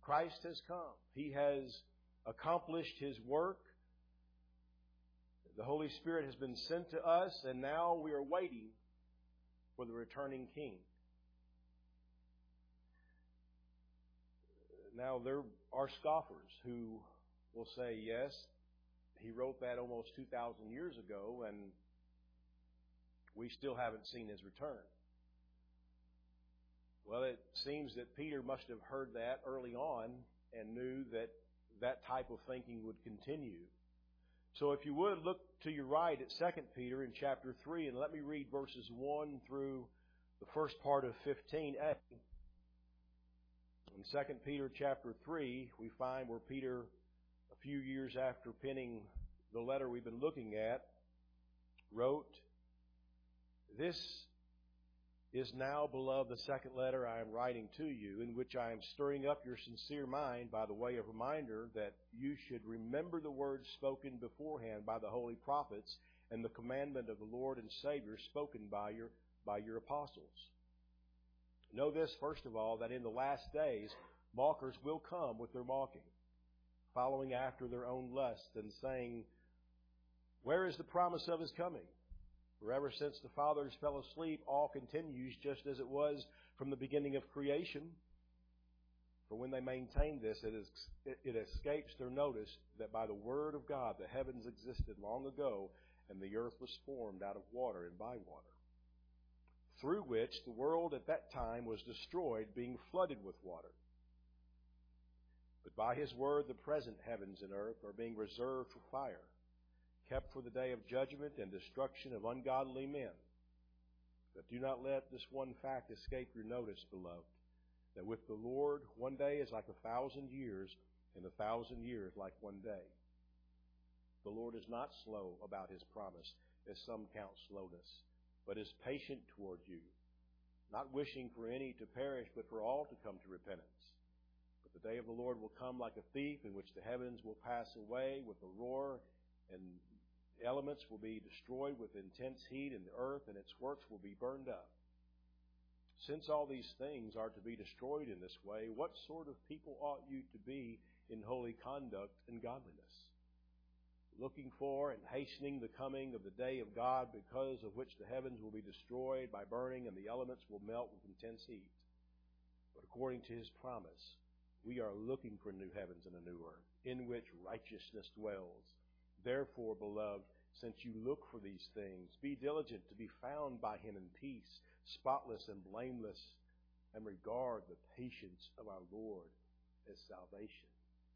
Christ has come. He has accomplished His work. The Holy Spirit has been sent to us, and now we are waiting for the returning King. Now, there are scoffers who will say, yes, He wrote that almost 2,000 years ago, and we still haven't seen His return. Well, it seems that Peter must have heard that early on and knew that that type of thinking would continue. So if you would, look to your right at 2 Peter in chapter 3, and let me read verses 1 through the first part of 15a. In 2 Peter chapter 3, we find where Peter, a few years after penning the letter we've been looking at, wrote, "This is now, beloved, the second letter I am writing to you, in which I am stirring up your sincere mind by the way of reminder that you should remember the words spoken beforehand by the holy prophets and the commandment of the Lord and Savior spoken by your apostles. Know this, first of all, that in the last days mockers will come with their mocking, following after their own lust, and saying, 'Where is the promise of His coming?' For ever since the fathers fell asleep, all continues just as it was from the beginning of creation. For when they maintain this, it escapes their notice that by the word of God the heavens existed long ago, and the earth was formed out of water and by water, through which the world at that time was destroyed, being flooded with water. But by His word the present heavens and earth are being reserved for fire, kept for the day of judgment and destruction of ungodly men. But do not let this one fact escape your notice, beloved, that with the Lord 1 day is like 1,000 years, and 1,000 years like 1 day. The Lord is not slow about His promise, as some count slowness, but is patient toward you, not wishing for any to perish, but for all to come to repentance. But the day of the Lord will come like a thief, in which the heavens will pass away with a roar, and the elements will be destroyed with intense heat, and the earth and its works will be burned up. Since all these things are to be destroyed in this way, what sort of people ought you to be in holy conduct and godliness, looking for and hastening the coming of the day of God, because of which the heavens will be destroyed by burning, and the elements will melt with intense heat? But according to His promise, we are looking for new heavens and a new earth, in which righteousness dwells. Therefore, beloved, since you look for these things, be diligent to be found by Him in peace, spotless and blameless, and regard the patience of our Lord as salvation."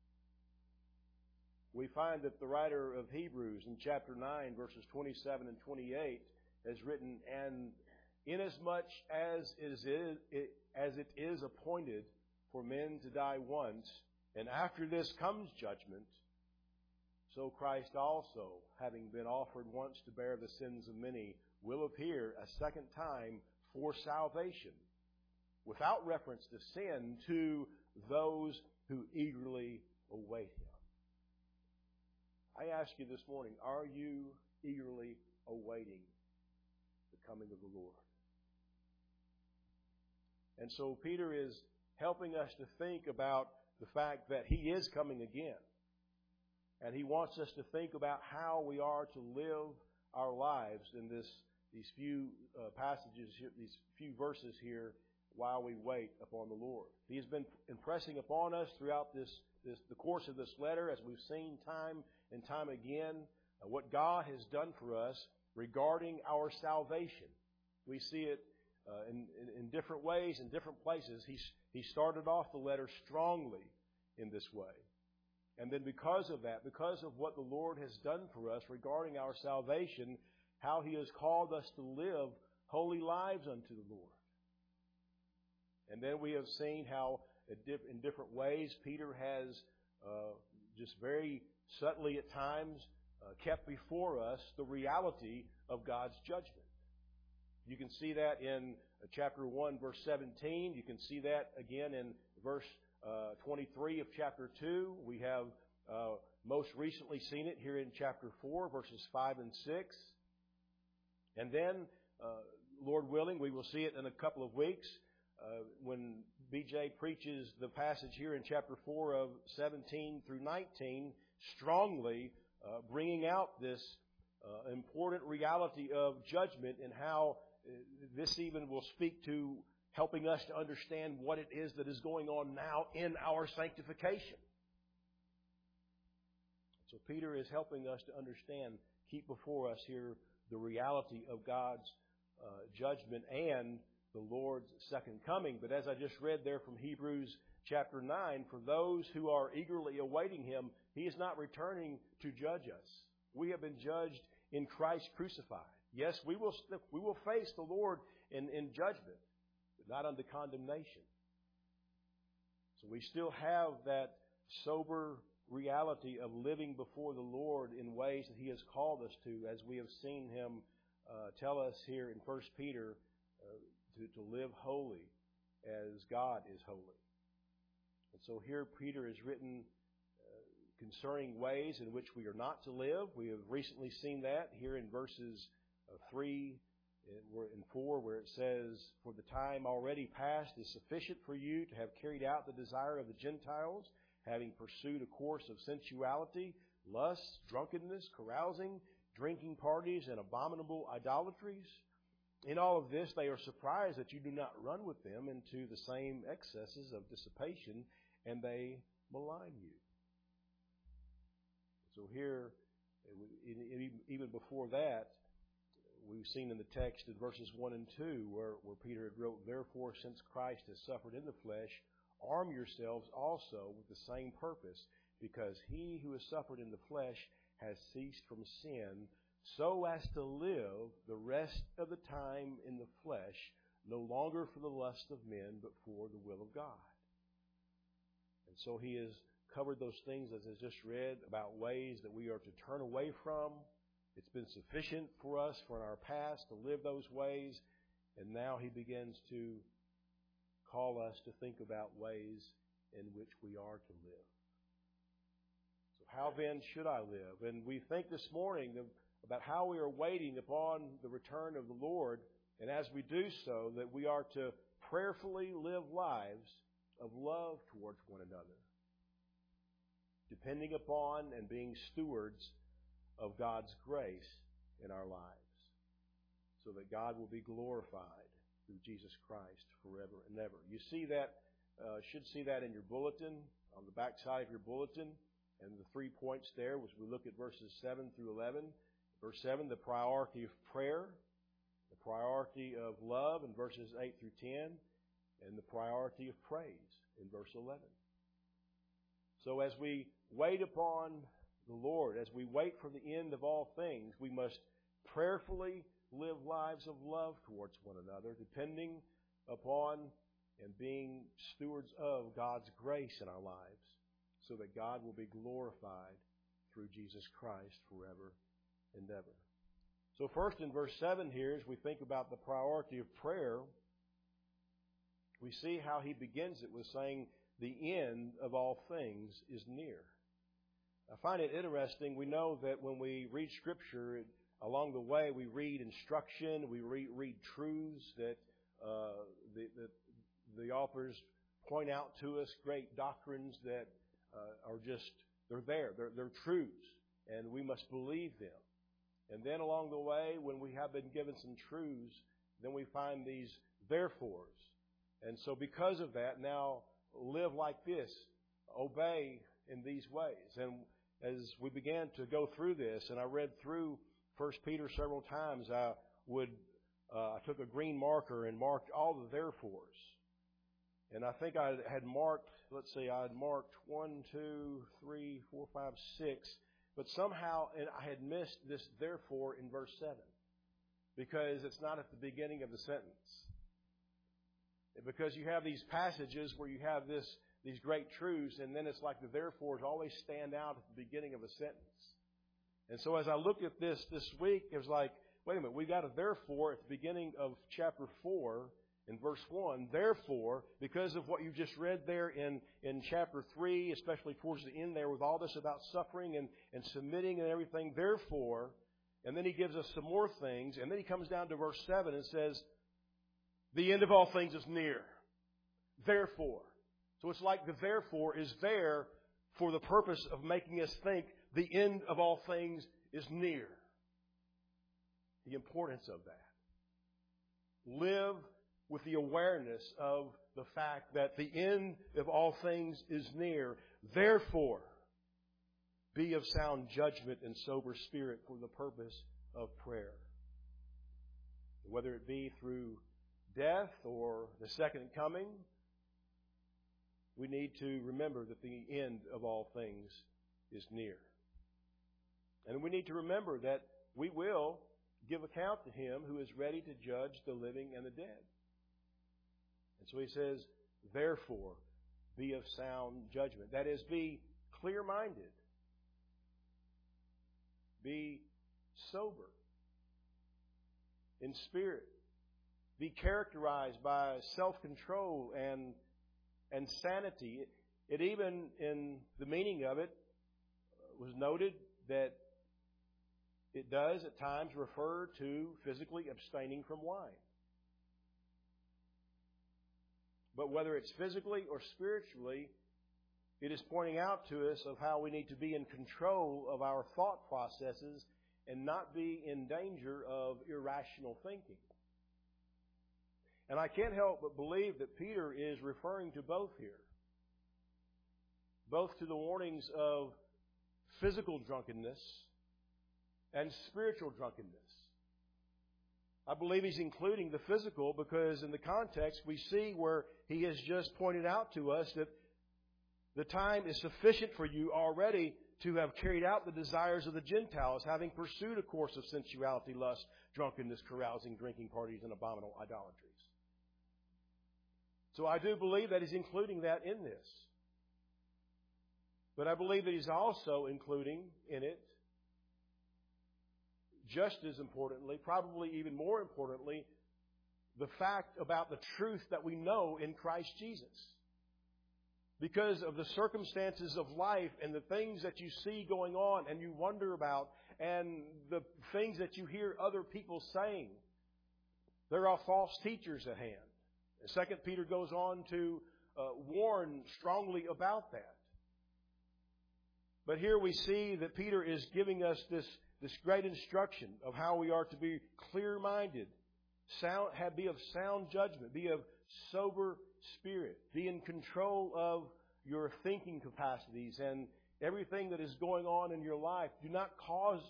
We find that the writer of Hebrews in chapter 9, verses 27 and 28, has written, "And inasmuch as it is appointed for men to die once, and after this comes judgment, so Christ also, having been offered once to bear the sins of many, will appear a second time for salvation, without reference to sin, to those who eagerly await Him." I ask you this morning, are you eagerly awaiting the coming of the Lord? And so Peter is helping us to think about the fact that He is coming again. And he wants us to think about how we are to live our lives in these few passages here, these few verses here, while we wait upon the Lord. He has been impressing upon us throughout the course of this letter, as we've seen time and time again, what God has done for us regarding our salvation. We see it in different ways, in different places. He started off the letter strongly in this way. And then because of that, because of what the Lord has done for us regarding our salvation, how He has called us to live holy lives unto the Lord. And then we have seen how in different ways Peter has just very subtly at times kept before us the reality of God's judgment. You can see that in chapter 1, verse 17. You can see that again in verse 23 of chapter 2. We have most recently seen it here in chapter 4, verses 5 and 6. And then, Lord willing, we will see it in a couple of weeks when B.J. preaches the passage here in chapter 4 of 17 through 19, strongly bringing out this important reality of judgment and how this even will speak to helping us to understand what it is that is going on now in our sanctification. So Peter is helping us to understand, keep before us here the reality of God's judgment and the Lord's second coming. But as I just read there from Hebrews chapter 9, for those who are eagerly awaiting Him, He is not returning to judge us. We have been judged in Christ crucified. Yes, we will face the Lord in judgment, but not under condemnation. So we still have that sober reality of living before the Lord in ways that He has called us to, as we have seen Him tell us here in 1 Peter to live holy as God is holy. And so here Peter has written concerning ways in which we are not to live. We have recently seen that here in verses 3 and 4, where it says, "For the time already past is sufficient for you to have carried out the desire of the Gentiles, having pursued a course of sensuality, lust, drunkenness, carousing, drinking parties, and abominable idolatries. In all of this they are surprised that you do not run with them into the same excesses of dissipation, and they malign you." So here, even before that, we've seen in the text in verses 1 and 2 where Peter had wrote, "Therefore, since Christ has suffered in the flesh, arm yourselves also with the same purpose, because he who has suffered in the flesh has ceased from sin, so as to live the rest of the time in the flesh, no longer for the lust of men, but for the will of God." And so he has covered those things, as I just read, about ways that we are to turn away from. It's been sufficient for us for in our past to live those ways, and now he begins to call us to think about ways in which we are to live. So how then should I live? And we think this morning about how we are waiting upon the return of the Lord, and as we do so, that we are to prayerfully live lives of love towards one another, depending upon and being stewards of God's grace in our lives, so that God will be glorified through Jesus Christ forever and ever. You see that, should see that in your bulletin, on the back side of your bulletin, and the 3 points there as we look at verses 7 through 11. Verse 7, the priority of prayer, the priority of love in verses 8 through 10, and the priority of praise in verse 11. So as we wait upon the Lord, as we wait for the end of all things, we must prayerfully live lives of love towards one another, depending upon and being stewards of God's grace in our lives, so that God will be glorified through Jesus Christ forever and ever. So first in verse 7 here, as we think about the priority of prayer, we see how he begins it with saying, "The end of all things is near." I find it interesting. We know that when we read Scripture, along the way we read instruction, we read truths that the authors point out to us, great doctrines that are just, they're truths, and we must believe them. And then along the way, when we have been given some truths, then we find these therefores. And so because of that, now live like this, obey in these ways. And as we began to go through this, and I read through 1 Peter several times, I took a green marker and marked all the therefores. And I think I had marked, I had marked 1, 2, 3, 4, 5, 6. But somehow I had missed this therefore in verse 7, because it's not at the beginning of the sentence. Because you have these passages where you have these great truths, and then it's like the therefores always stand out at the beginning of a sentence. And so as I looked at this week, it was like, wait a minute, we got a therefore at the beginning of chapter 4 in verse 1. Therefore, because of what you just read there in chapter 3, especially towards the end there with all this about suffering and submitting and everything, therefore, and then he gives us some more things, and then he comes down to verse 7 and says, the end of all things is near. Therefore. So it's like the therefore is there for the purpose of making us think the end of all things is near. The importance of that. Live with the awareness of the fact that the end of all things is near. Therefore, be of sound judgment and sober spirit for the purpose of prayer. Whether it be through death or the second coming, we need to remember that the end of all things is near. And we need to remember that we will give account to Him who is ready to judge the living and the dead. And so He says, therefore, be of sound judgment. That is, be clear-minded. Be sober in spirit. Be characterized by self-control and sanity. It even, in the meaning of it, was noted that it does at times refer to physically abstaining from wine. But whether it's physically or spiritually, it is pointing out to us of how we need to be in control of our thought processes and not be in danger of irrational thinking. And I can't help but believe that Peter is referring to both here. Both to the warnings of physical drunkenness and spiritual drunkenness. I believe he's including the physical because in the context we see where he has just pointed out to us that the time is sufficient for you already to have carried out the desires of the Gentiles, having pursued a course of sensuality, lust, drunkenness, carousing, drinking parties, and abominable idolatries. So I do believe that he's including that in this. But I believe that he's also including in it, just as importantly, probably even more importantly, the fact about the truth that we know in Christ Jesus. Because of the circumstances of life and the things that you see going on and you wonder about and the things that you hear other people saying, there are false teachers at hand. 2 Peter goes on to warn strongly about that. But here we see that Peter is giving us this great instruction of how we are to be clear-minded, be of sound judgment, be of sober spirit, be in control of your thinking capacities and everything that is going on in your life. Do not cause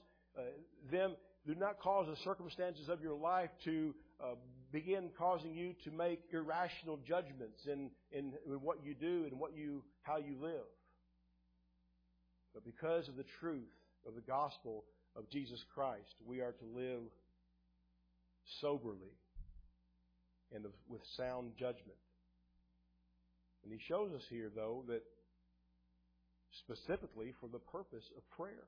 the circumstances of your life to begin causing you to make irrational judgments in what you do and how you live. But because of the truth of the gospel of Jesus Christ, we are to live soberly and with sound judgment. And he shows us here, though, that specifically for the purpose of prayer.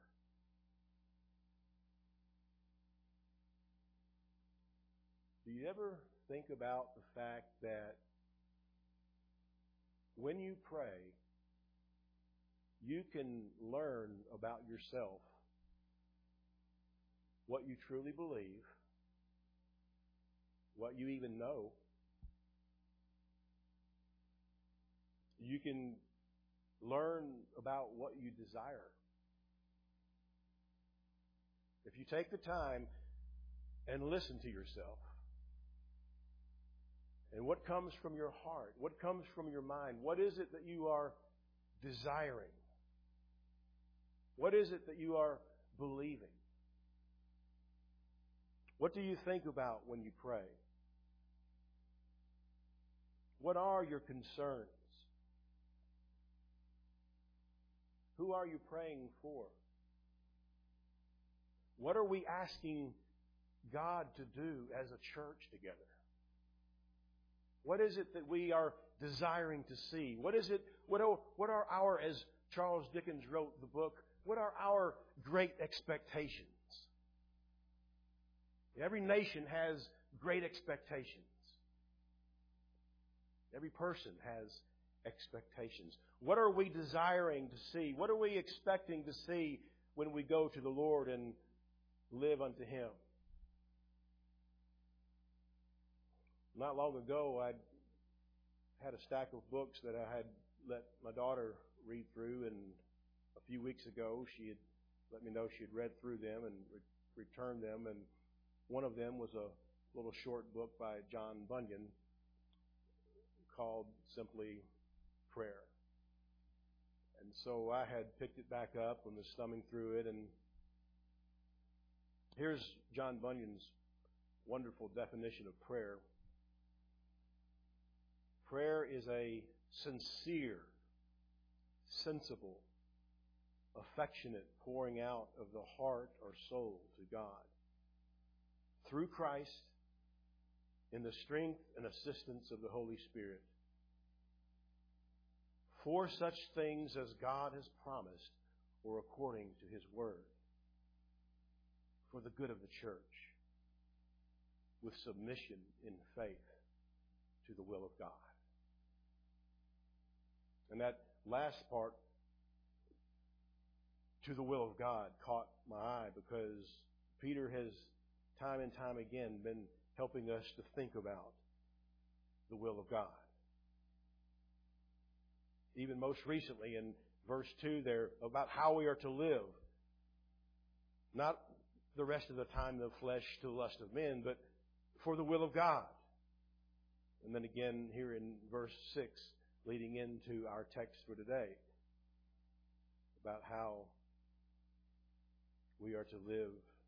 Do you ever think about the fact that when you pray, you can learn about yourself what you truly believe, what you even know. You can learn about what you desire. If you take the time and listen to yourself, and what comes from your heart, what comes from your mind, what is it that you are desiring? What is it that you are believing? What do you think about when you pray? What are your concerns? Who are you praying for? What are we asking God to do as a church together? What is it that we are desiring to see? What are our, as Charles Dickens wrote the book, what are our great expectations? Every nation has great expectations. Every person has expectations. What are we desiring to see? What are we expecting to see when we go to the Lord and live unto Him? Not long ago, I had a stack of books that I had let my daughter read through, and a few weeks ago she had let me know she had read through them and returned them, and one of them was a little short book by John Bunyan called simply Prayer. And so I had picked it back up and was thumbing through it, and here's John Bunyan's wonderful definition of prayer. Prayer is a sincere, sensible, affectionate pouring out of the heart or soul to God through Christ in the strength and assistance of the Holy Spirit for such things as God has promised or according to His Word, for the good of the church, with submission in faith to the will of God. And that last part, to the will of God, caught my eye because Peter has time and time again been helping us to think about the will of God. Even most recently in verse 2 there, about how we are to live. Not the rest of the time the flesh to the lust of men, but for the will of God. And then again here in verse 6, leading into our text for today, about how we are to live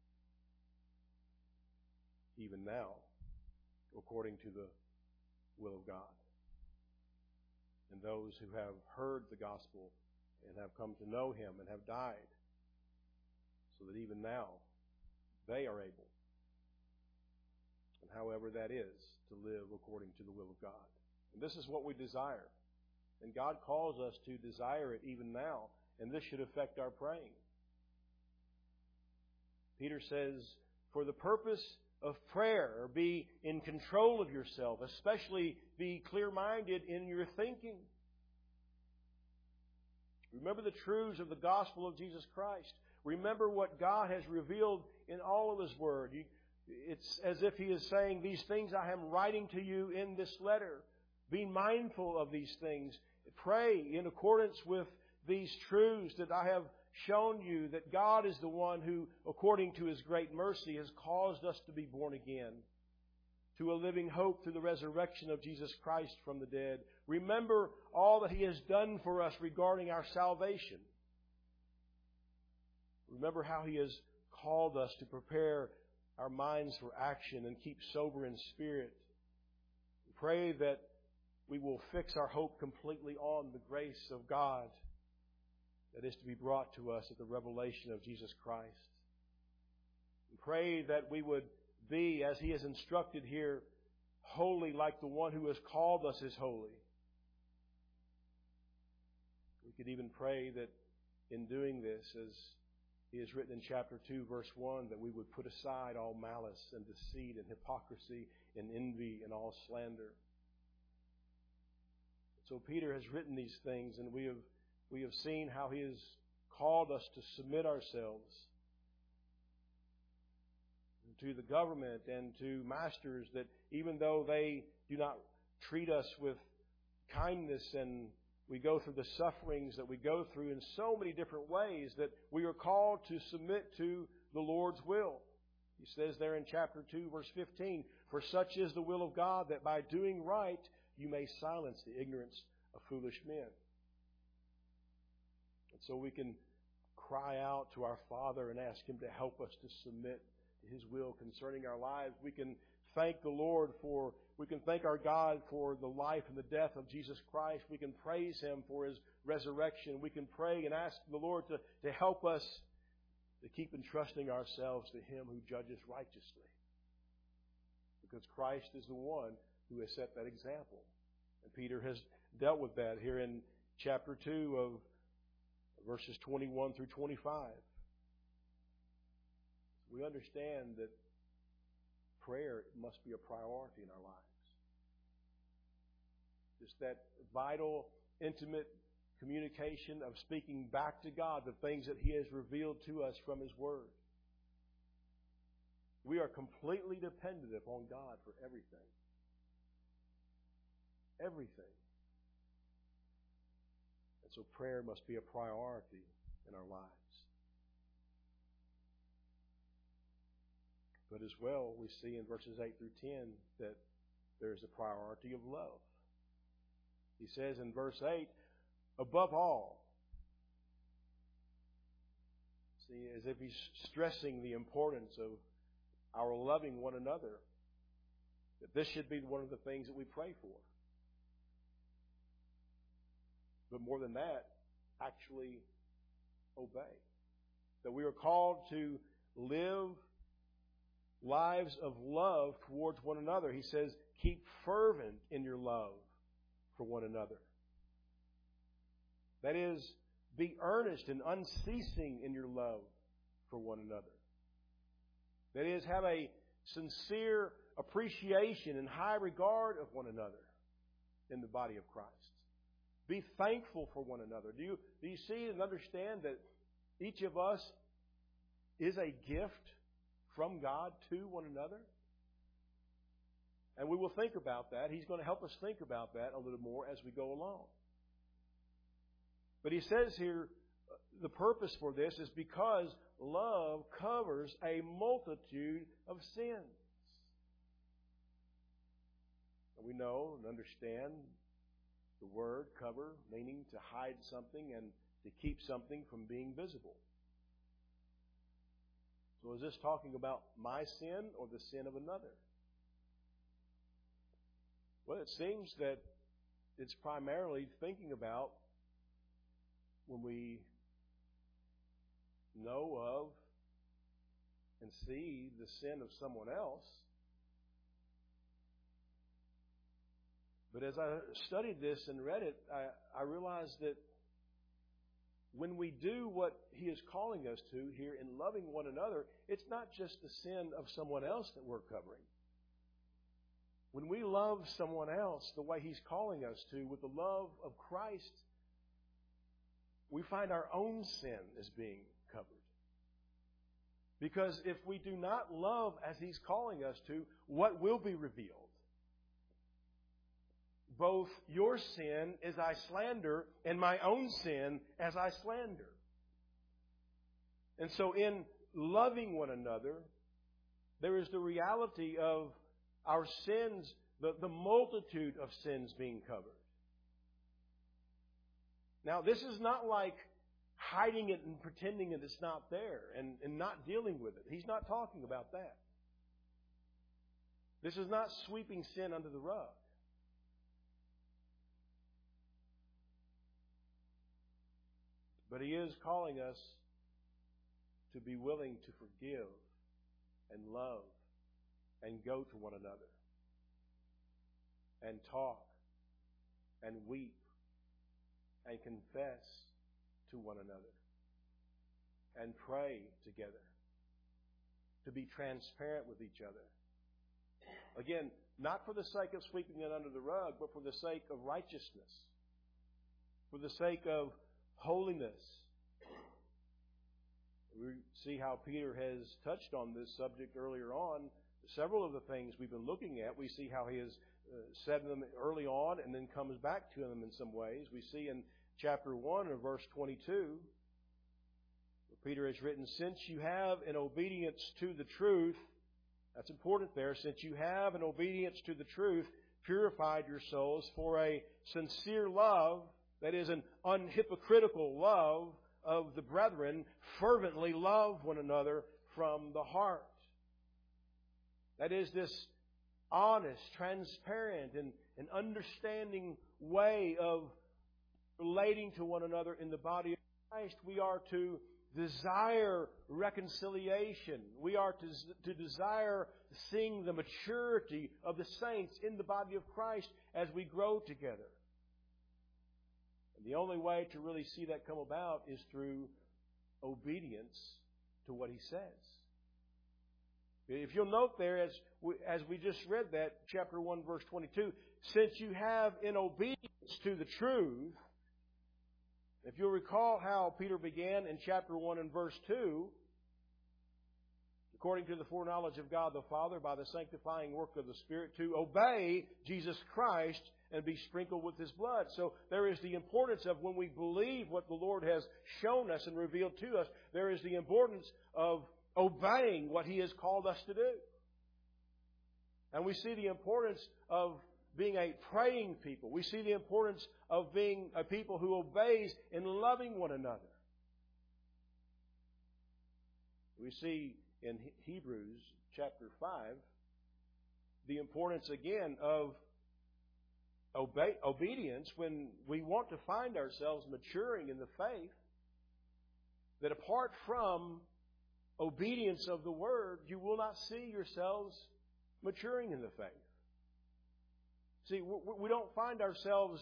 even now according to the will of God. And those who have heard the gospel and have come to know Him and have died, so that even now they are able, and however that is, to live according to the will of God. And this is what we desire. And God calls us to desire it even now, and this should affect our praying. Peter says, for the purpose of prayer, be in control of yourself, especially be clear-minded in your thinking. Remember the truths of the gospel of Jesus Christ. Remember what God has revealed in all of His Word. It's as if He is saying, these things I am writing to you in this letter. Be mindful of these things. Pray in accordance with these truths that I have shown you, that God is the one who, according to His great mercy, has caused us to be born again to a living hope through the resurrection of Jesus Christ from the dead. Remember all that He has done for us regarding our salvation. Remember how He has called us to prepare our minds for action and keep sober in spirit. Pray that we will fix our hope completely on the grace of God that is to be brought to us at the revelation of Jesus Christ. And pray that we would be, as He has instructed here, holy like the one who has called us is holy. We could even pray that in doing this, as He has written in chapter 2, verse 1, that we would put aside all malice and deceit and hypocrisy and envy and all slander. So Peter has written these things, and we have seen how he has called us to submit ourselves to the government and to masters, that even though they do not treat us with kindness, and we go through the sufferings that we go through in so many different ways, that we are called to submit to the Lord's will. He says there in chapter 2, verse 15, for such is the will of God, that by doing right you may silence the ignorance of foolish men. And so we can cry out to our Father and ask Him to help us to submit to His will concerning our lives. We can thank the Lord we can thank our God for the life and the death of Jesus Christ. We can praise Him for His resurrection. We can pray and ask the Lord to help us to keep entrusting ourselves to Him who judges righteously. Because Christ is the one who has set that example. And Peter has dealt with that here in chapter 2 of verses 21 through 25. We understand that prayer must be a priority in our lives. Just that vital, intimate communication of speaking back to God the things that He has revealed to us from His Word. We are completely dependent upon God for everything. Everything. So prayer must be a priority in our lives. But as well, we see in verses 8 through 10 that there is a priority of love. He says in verse 8, above all, see, as if he's stressing the importance of our loving one another, that this should be one of the things that we pray for. But more than that, actually obey. That we are called to live lives of love towards one another. He says, keep fervent in your love for one another. That is, be earnest and unceasing in your love for one another. That is, have a sincere appreciation and high regard of one another in the body of Christ. Be thankful for one another. Do you see and understand that each of us is a gift from God to one another? And we will think about that. He's going to help us think about that a little more as we go along. But he says here, the purpose for this is because love covers a multitude of sins. And we know and understand the word cover, meaning to hide something and to keep something from being visible. So is this talking about my sin or the sin of another? Well, it seems that it's primarily thinking about when we know of and see the sin of someone else. But as I studied this and read it, I realized that when we do what He is calling us to here in loving one another, it's not just the sin of someone else that we're covering. When we love someone else the way He's calling us to, with the love of Christ, we find our own sin is being covered. Because if we do not love as He's calling us to, what will be revealed? Both your sin as I slander and my own sin as I slander. And so in loving one another, there is the reality of our sins, the multitude of sins being covered. Now, this is not like hiding it and pretending that it's not there and not dealing with it. He's not talking about that. This is not sweeping sin under the rug. But He is calling us to be willing to forgive and love and go to one another and talk and weep and confess to one another and pray together, to be transparent with each other. Again, not for the sake of sweeping it under the rug, but for the sake of righteousness, for the sake of holiness. We see how Peter has touched on this subject earlier on. Several of the things we've been looking at, we see how he has said them early on and then comes back to them in some ways. We see in chapter 1 of verse 22, Peter has written, since you have in obedience to the truth, that's important there, since you have in obedience to the truth purified your souls for a sincere love, that is an unhypocritical love of the brethren, fervently love one another from the heart. That is this honest, transparent, and understanding way of relating to one another in the body of Christ. We are to desire reconciliation. We are to desire seeing the maturity of the saints in the body of Christ as we grow together. And the only way to really see that come about is through obedience to what He says. If you'll note there, as we just read that, chapter 1, verse 22, since you have in obedience to the truth, if you'll recall how Peter began in chapter 1 and verse 2, according to the foreknowledge of God the Father, by the sanctifying work of the Spirit, to obey Jesus Christ and be sprinkled with His blood. So there is the importance of when we believe what the Lord has shown us and revealed to us, there is the importance of obeying what He has called us to do. And we see the importance of being a praying people. We see the importance of being a people who obeys in loving one another. We see in Hebrews chapter 5 the importance again of obedience when we want to find ourselves maturing in the faith, that apart from obedience of the Word, you will not see yourselves maturing in the faith. See, we don't find ourselves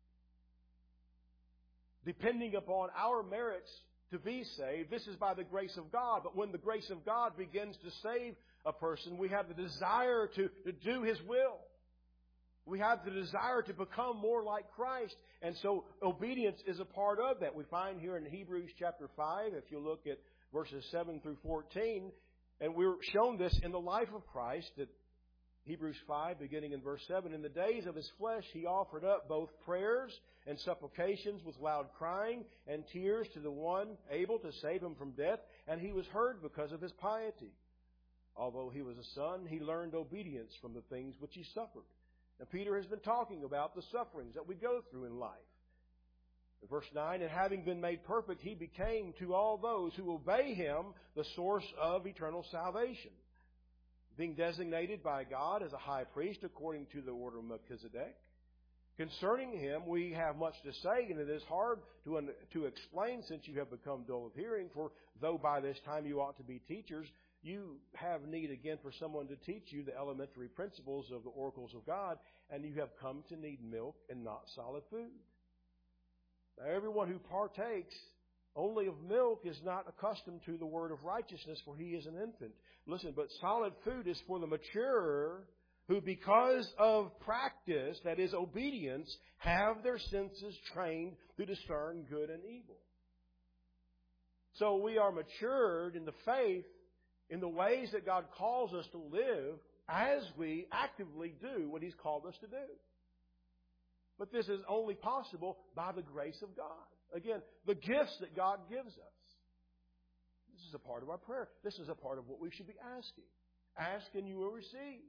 depending upon our merits to be saved. This is by the grace of God. But when the grace of God begins to save a person, we have the desire to do His will. We have the desire to become more like Christ. And so obedience is a part of that. We find here in Hebrews chapter 5, if you look at verses 7 through 14, and we're shown this in the life of Christ, that Hebrews 5, beginning in verse 7, in the days of His flesh He offered up both prayers and supplications with loud crying and tears to the one able to save Him from death, and He was heard because of His piety. Although He was a Son, He learned obedience from the things which He suffered. And Peter has been talking about the sufferings that we go through in life. In verse 9, and having been made perfect, He became to all those who obey Him the source of eternal salvation, being designated by God as a high priest according to the order of Melchizedek. Concerning Him we have much to say, and it is hard to explain since you have become dull of hearing. For though by this time you ought to be teachers, you have need again for someone to teach you the elementary principles of the oracles of God, and you have come to need milk and not solid food. Now everyone who partakes only of milk is not accustomed to the word of righteousness, for he is an infant. Listen, but solid food is for the mature, who because of practice, that is obedience, have their senses trained to discern good and evil. So we are matured in the faith in the ways that God calls us to live as we actively do what He's called us to do. But this is only possible by the grace of God. Again, the gifts that God gives us. This is a part of our prayer. This is a part of what we should be asking. Ask and you will receive.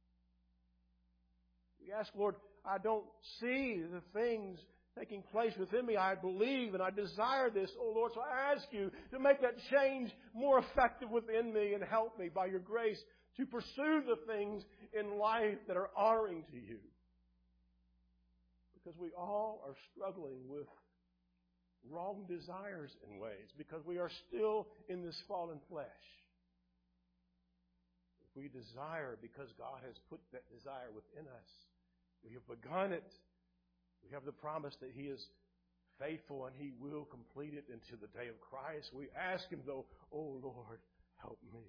We ask, Lord, I don't see the things taking place within me. I believe and I desire this, oh Lord. So I ask you to make that change more effective within me and help me by your grace to pursue the things in life that are honoring to you. Because we all are struggling with wrong desires in ways, because we are still in this fallen flesh. If we desire because God has put that desire within us, we have begun it. We have the promise that He is faithful and He will complete it until the day of Christ. We ask Him though, oh Lord, help me.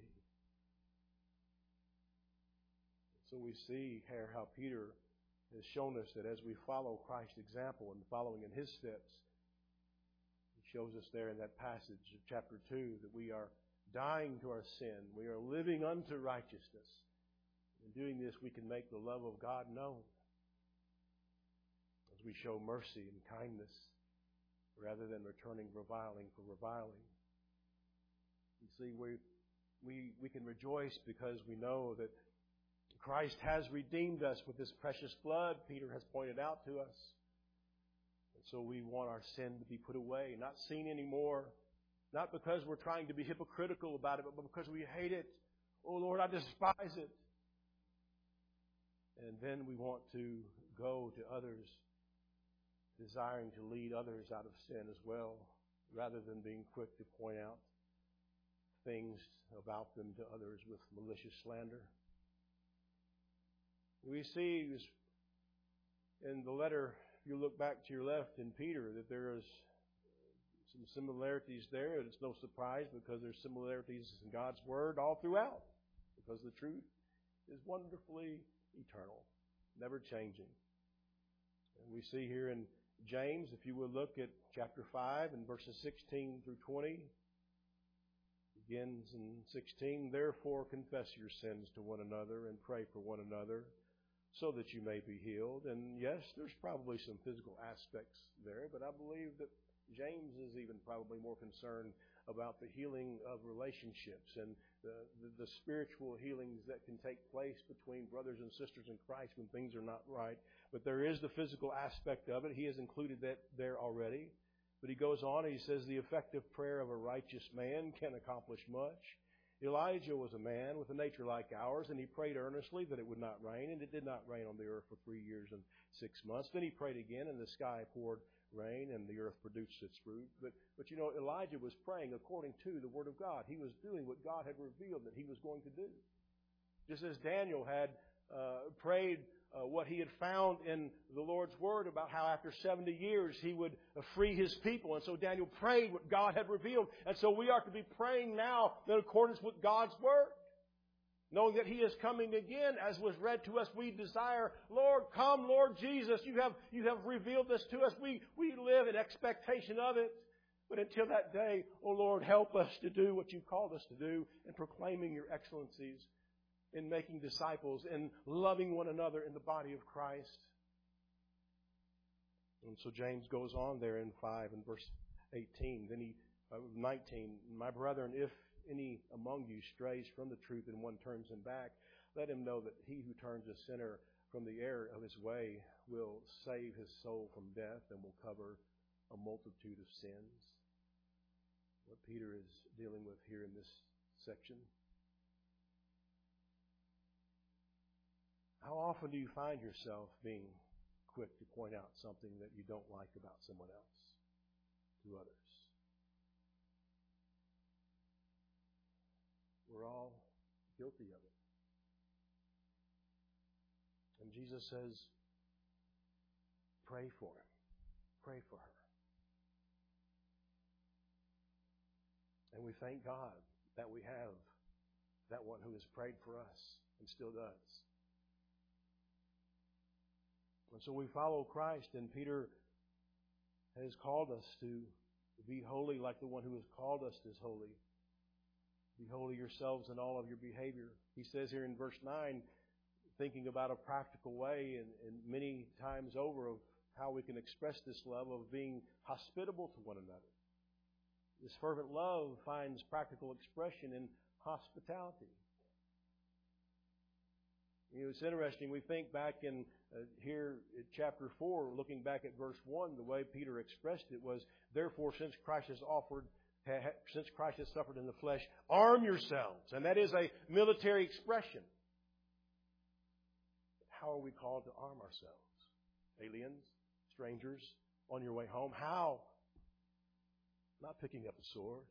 So we see here how Peter has shown us that as we follow Christ's example and following in His steps, He shows us there in that passage of chapter 2 that we are dying to our sin. We are living unto righteousness. In doing this, we can make the love of God known as we show mercy and kindness rather than returning reviling for reviling. You see, we can rejoice because we know that Christ has redeemed us with His precious blood, Peter has pointed out to us. And so we want our sin to be put away, not seen anymore. Not because we're trying to be hypocritical about it, but because we hate it. Oh Lord, I despise it. And then we want to go to others, desiring to lead others out of sin as well, rather than being quick to point out things about them to others with malicious slander. We see in the letter, if you look back to your left in Peter, that there is some similarities there. And it's no surprise because there's similarities in God's Word all throughout. Because the truth is wonderfully eternal, never changing. And we see here in James, if you will look at chapter 5 and verses 16 through 20, he Begins in 16, therefore confess your sins to one another and pray for one another so that you may be healed. And yes, there's probably some physical aspects there, but I believe that James is even probably more concerned about the healing of relationships and the spiritual healings that can take place between brothers and sisters in Christ when things are not right. But there is the physical aspect of it. He has included that there already. But he goes on and he says, the effective prayer of a righteous man can accomplish much. Elijah was a man with a nature like ours, and he prayed earnestly that it would not rain, and it did not rain on the earth for 3 years and 6 months. Then he prayed again, and the sky poured rain, and the earth produced its fruit. But you know, Elijah was praying according to the Word of God. He was doing what God had revealed that he was going to do. Just as Daniel had prayed what he had found in the Lord's Word about how after 70 years he would free his people. And so Daniel prayed what God had revealed. And so we are to be praying now in accordance with God's Word. Knowing that He is coming again, as was read to us, we desire, Lord, come, Lord Jesus. You have revealed this to us. We live in expectation of it. But until that day, oh Lord, help us to do what You've called us to do in proclaiming Your excellencies, in making disciples, in loving one another in the body of Christ. And so James goes on there in 5 and verse 18. Then 19, my brethren, if any among you strays from the truth and one turns him back, let him know that he who turns a sinner from the error of his way will save his soul from death and will cover a multitude of sins. What Peter is dealing with here in this section. How often do you find yourself being quick to point out something that you don't like about someone else to others? We're all guilty of it. And Jesus says, pray for him. Pray for her. And we thank God that we have that one who has prayed for us and still does. And so we follow Christ, and Peter has called us to be holy like the one who has called us is holy. Be holy yourselves in all of your behavior. He says here in verse 9, thinking about a practical way and many times over of how we can express this love of being hospitable to one another. This fervent love finds practical expression in hospitality. You know, it's interesting. We think back in here at chapter 4, looking back at verse 1, the way Peter expressed it was, therefore, since Christ has suffered in the flesh, arm yourselves. And that is a military expression. How are we called to arm ourselves? Aliens, strangers, on your way home. How? Not picking up the sword.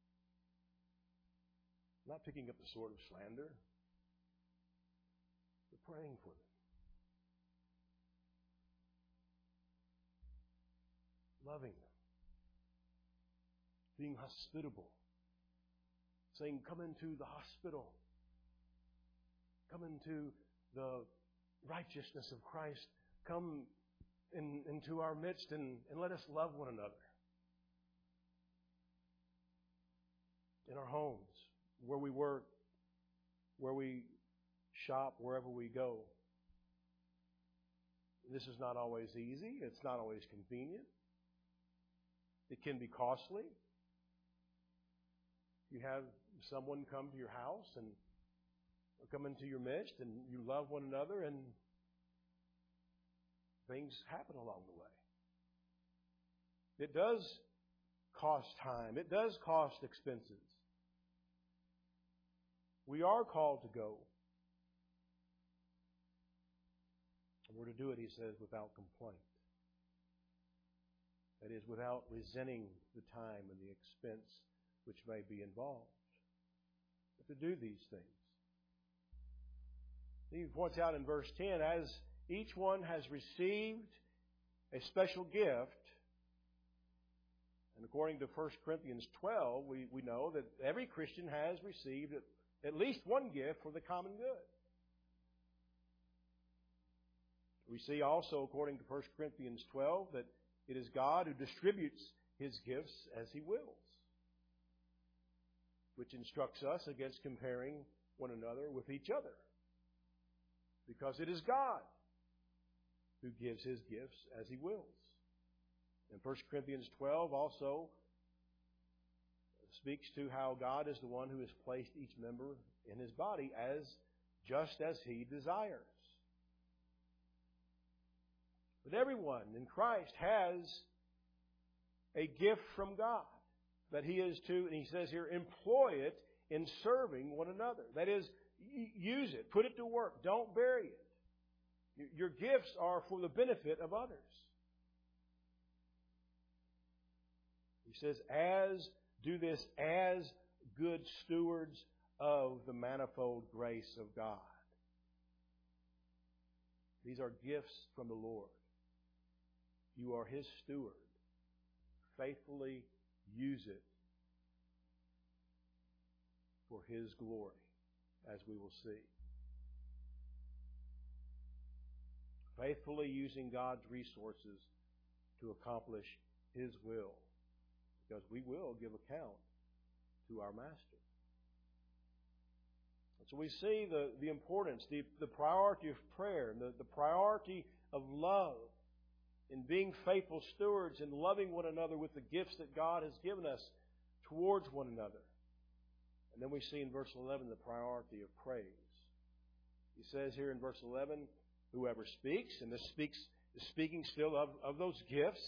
Not picking up the sword of slander. But praying for them. Loving them. Being hospitable. Saying, come into the hospital. Come into the righteousness of Christ. Come into our midst and let us love one another. In our homes, where we work, where we shop, wherever we go. This is not always easy. It's not always convenient. It can be costly. You have someone come to your house and come into your midst and you love one another and things happen along the way. It does cost time. It does cost expenses. We are called to go. And we're to do it, he says, without complaint. That is, without resenting the time and the expense which may be involved. But to do these things. He points out in verse 10, as each one has received a special gift, and according to 1 Corinthians 12, we know that every Christian has received at least one gift for the common good. We see also, according to 1 Corinthians 12, that it is God who distributes His gifts as He wills. which instructs us against comparing one another with each other. Because it is God who gives His gifts as He wills. And 1 Corinthians 12 also speaks to how God is the one who has placed each member in His body just as He desires. But everyone in Christ has a gift from God that he is to, and he says here, employ it in serving one another. That is, use it, put it to work, don't bury it. Your gifts are for the benefit of others. He says, do this as good stewards of the manifold grace of God. These are gifts from the Lord. You are His steward. Faithfully use it for His glory, as we will see. Faithfully using God's resources to accomplish His will, because we will give account to our Master. So we see the importance, the priority of prayer, and the priority of love in being faithful stewards and loving one another with the gifts that God has given us towards one another. And then we see in verse 11 the priority of praise. He says here in verse 11, whoever speaks, and this is speaking still of those gifts,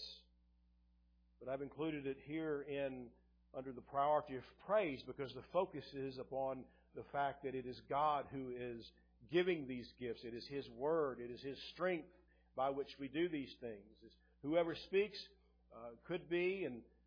but I've included it here under the priority of praise because the focus is upon the fact that it is God who is giving these gifts. It is His Word. It is His strength by which we do these things. Whoever speaks could be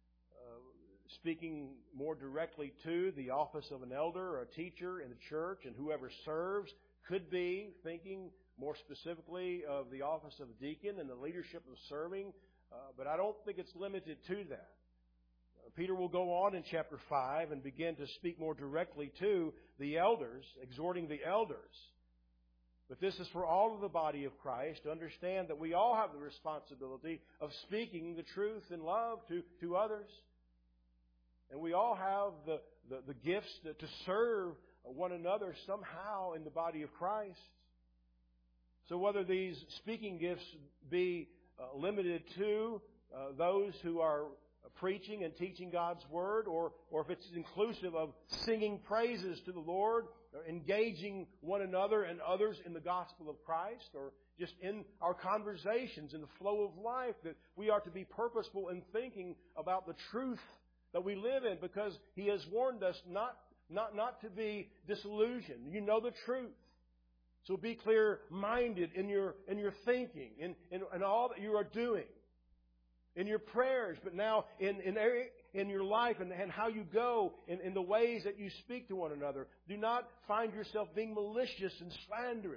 speaking more directly to the office of an elder or a teacher in the church, and whoever serves could be thinking more specifically of the office of deacon and the leadership of serving, but I don't think it's limited to that. Peter will go on in chapter 5 and begin to speak more directly to the elders, exhorting the elders. But this is for all of the body of Christ to understand that we all have the responsibility of speaking the truth in love to others. And we all have the gifts to serve one another somehow in the body of Christ. So whether these speaking gifts be limited to those who are preaching and teaching God's Word, or if it's inclusive of singing praises to the Lord, or engaging one another and others in the gospel of Christ, or just in our conversations, in the flow of life, that we are to be purposeful in thinking about the truth that we live in, because He has warned us not to be disillusioned. You know the truth. So be clear-minded in your thinking, in all that you are doing. In your prayers, but now in your life and how you go, in the ways that you speak to one another. Do not find yourself being malicious and slanderous.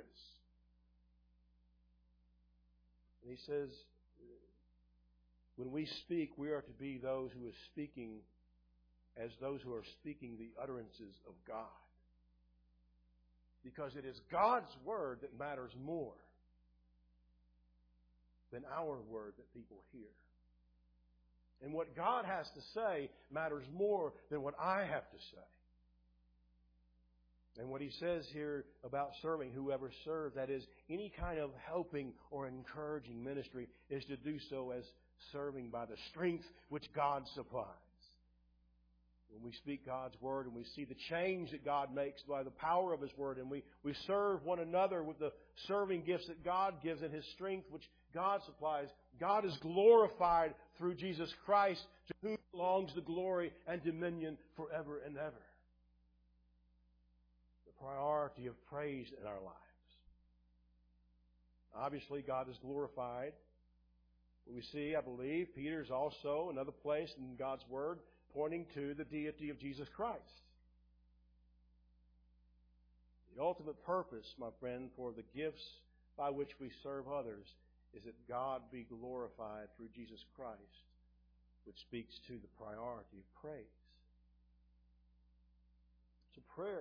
And he says, when we speak, we are to be those who are speaking as those who are speaking the utterances of God. Because it is God's Word that matters more than our word that people hear. And what God has to say matters more than what I have to say. And what he says here about serving, whoever serves, that is, any kind of helping or encouraging ministry, is to do so as serving by the strength which God supplies. When we speak God's Word and we see the change that God makes by the power of His Word, and we serve one another with the serving gifts that God gives and His strength which God supplies, God is glorified through Jesus Christ, to whom belongs the glory and dominion forever and ever. The priority of praise in our lives. Obviously, God is glorified. We see, I believe, Peter's also another place in God's Word pointing to the deity of Jesus Christ. The ultimate purpose, my friend, for the gifts by which we serve others is that God be glorified through Jesus Christ, which speaks to the priority of praise. So prayer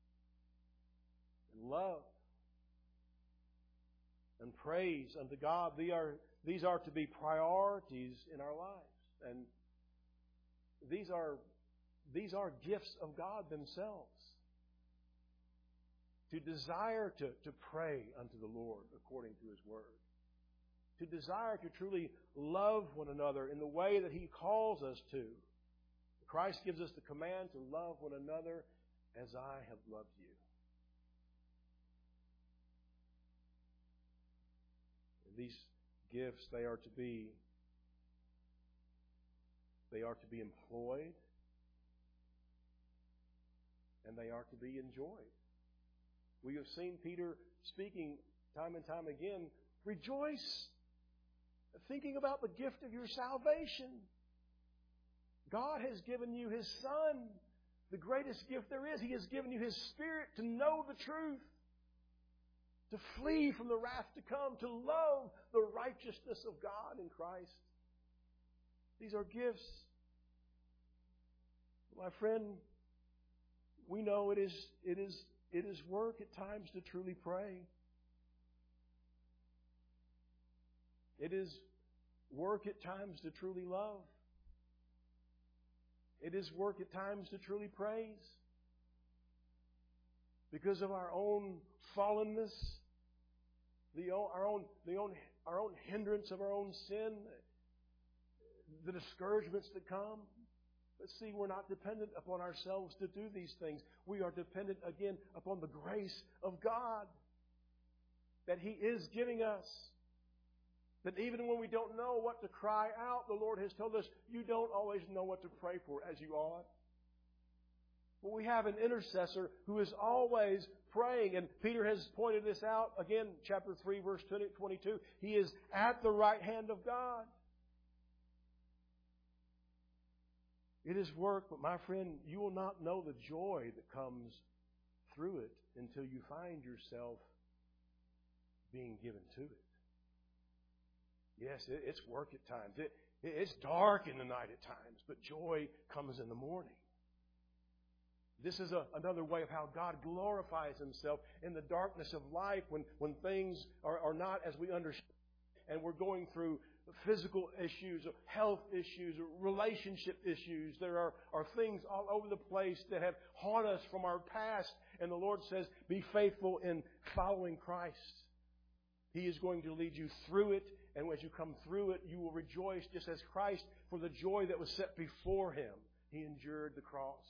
and love and praise unto God, these are to be priorities in our lives. And these are these are gifts of God themselves. To desire to pray unto the Lord according to His Word. To desire to truly love one another in the way that He calls us to. Christ gives us the command to love one another as I have loved you. These gifts, they are to be employed, and they are to be enjoyed. We have seen Peter speaking time and time again, rejoice, thinking about the gift of your salvation. God has given you His Son, the greatest gift there is. He has given you His Spirit to know the truth, to flee from the wrath to come, to love the righteousness of God in Christ. These are gifts. My friend, we know it is work at times to truly pray. It is work at times to truly love. It is work at times to truly praise. Because of our own fallenness, our own hindrance of our own sin, the discouragements that come. But see, we're not dependent upon ourselves to do these things. We are dependent, again, upon the grace of God that He is giving us. That even when we don't know what to cry out, the Lord has told us, you don't always know what to pray for as you ought. But we have an intercessor who is always praying. And Peter has pointed this out, again, chapter 3, verse 22. He is at the right hand of God. It is work, but my friend, you will not know the joy that comes through it until you find yourself being given to it. Yes, it's work at times. It's dark in the night at times, but joy comes in the morning. This is another way of how God glorifies Himself in the darkness of life when things are not as we understand. And we're going through physical issues, health issues, relationship issues. There are things all over the place that have haunted us from our past. And the Lord says, be faithful in following Christ. He is going to lead you through it. And as you come through it, you will rejoice just as Christ, for the joy that was set before Him, He endured the cross.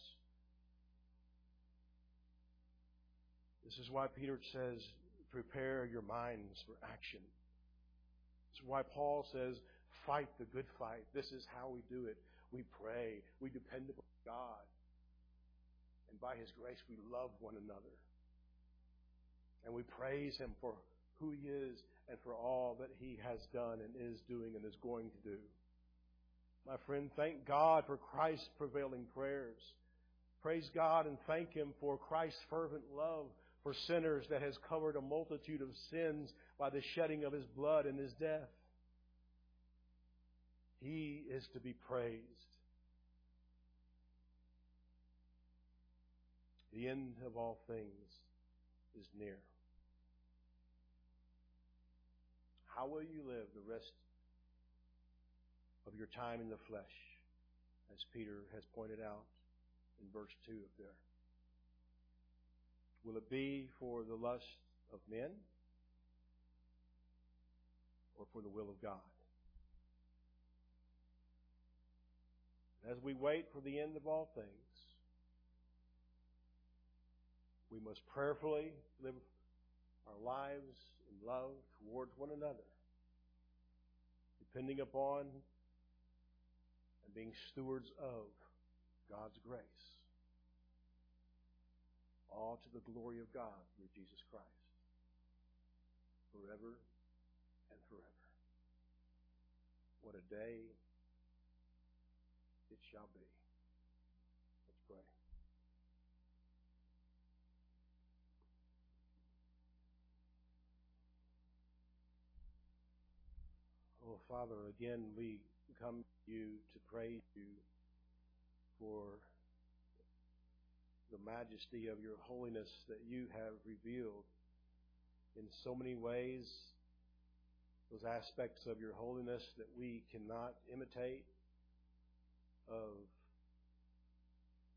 This is why Peter says, prepare your minds for action. This is why Paul says, fight the good fight. This is how we do it. We pray. We depend upon God. And by His grace, we love one another. And we praise Him for who He is and for all that He has done and is doing and is going to do. My friend, thank God for Christ's prevailing prayers. Praise God and thank Him for Christ's fervent love for sinners that has covered a multitude of sins by the shedding of His blood and His death. He is to be praised. The end of all things is near. How will you live the rest of your time in the flesh, as Peter has pointed out in verse 2 up there? Will it be for the lust of men or for the will of God? As we wait for the end of all things, we must prayerfully live our lives in love towards one another, depending upon and being stewards of God's grace. All to the glory of God through Jesus Christ, forever and forever. What a day it shall be. Let's pray. Oh, Father, again, we come to you to praise you for the majesty of your holiness that you have revealed in so many ways, those aspects of your holiness that we cannot imitate, of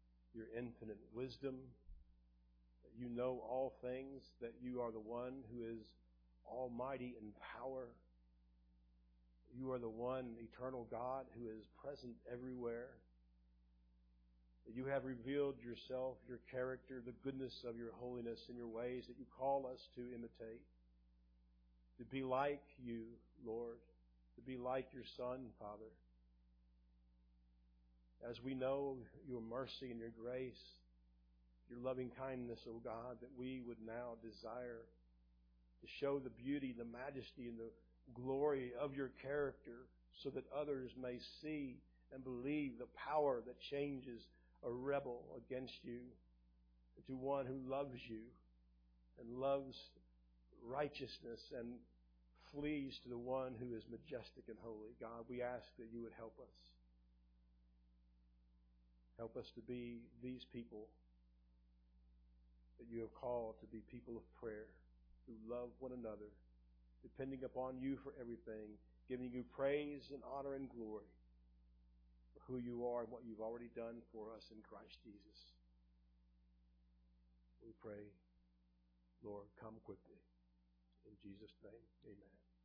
infinite wisdom, that you know all things, that you are the one who is almighty in power. You are the one eternal God who is present everywhere. That you have revealed yourself, your character, the goodness of your holiness and your ways that you call us to imitate. To be like you, Lord. To be like your Son, Father. As we know your mercy and your grace, your loving kindness, O God, that we would now desire to show the beauty, the majesty, and the glory of your character so that others may see and believe the power that changes a rebel against you to one who loves you and loves righteousness and flees to the one who is majestic and holy. God, we ask that you would help us. Help us to be these people that you have called to be people of prayer, who love one another, depending upon you for everything, giving you praise and honor and glory for who you are and what you've already done for us in Christ Jesus. We pray, Lord, come quickly. In Jesus' name, amen.